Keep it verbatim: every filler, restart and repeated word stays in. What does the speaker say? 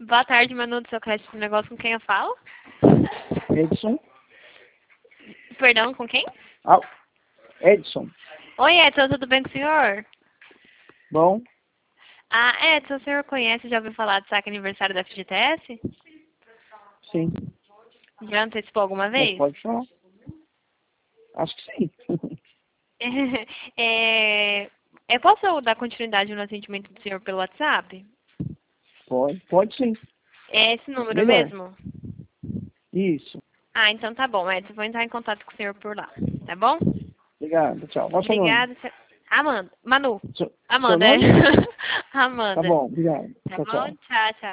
Boa tarde, Manu, do seu crédito do negócio, com quem eu falo? Edson. Perdão, com quem? Ah, Edson. Oi, Edson, tudo bem com o senhor? Bom, Ah, Edson, o senhor conhece, já ouviu falar do saque aniversário da F G T S? sim. Já antecipou alguma Mas vez? pode falar. Acho que sim. é, eu posso dar continuidade no atendimento do senhor pelo WhatsApp? Pode, pode sim. É esse número Melhor. mesmo? Isso. Ah, então tá bom, Edson, vou entrar em contato com o senhor por lá, tá bom? Obrigado, tchau. Qual é o seu nome? Obrigada. se- Amanda. Manu. Seu, seu Amanda, é. nome? Tá Amanda. bom, obrigado. Tá Tchau, tchau. bom? Tchau, tchau.